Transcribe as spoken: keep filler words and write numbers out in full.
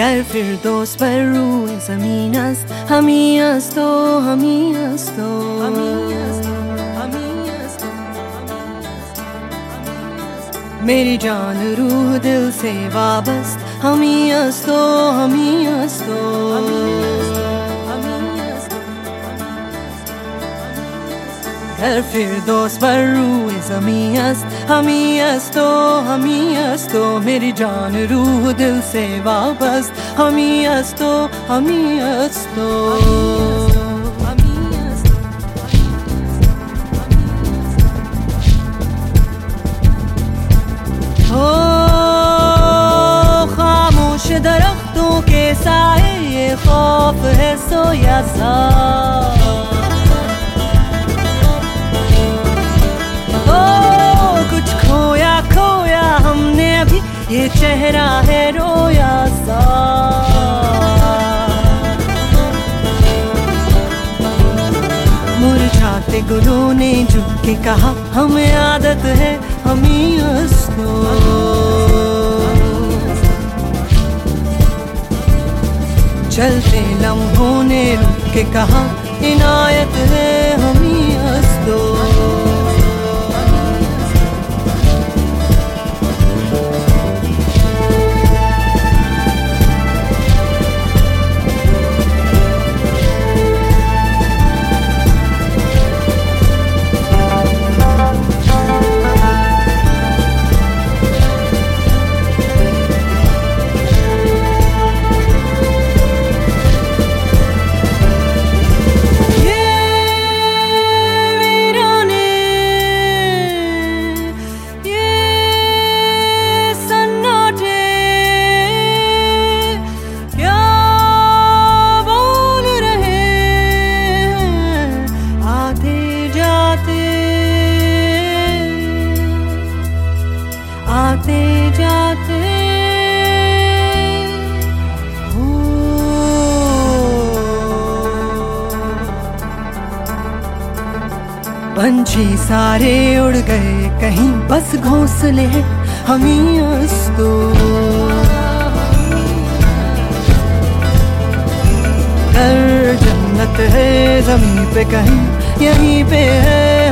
गर फिरदौस पर रूए ज़मीन است हमी است و हमी است و मेरी जान रूह दिल से वाबस्त हमी است و हमी است و गर फिरदौस पर रूए ज़मीन است हमी است و हमी است و मेरी जान रूह दिल से वाबस्त हमी است و हमी است و हो खामोश दरख्तों के साए ये खौफ है सोया सा हमने अभी ये चेहरा है रोया सा मुरझाते गुलों ने झुक के कहा हमें आदत है हमी است و चलते लम्हों ने रुक के कहा इनायत है हमी است و आते जाते हो पंछी सारे उड़ गए कहीं बस घोंसले हमी است و घर जन्नत है ज़मीं पे कहीं यहीं पे है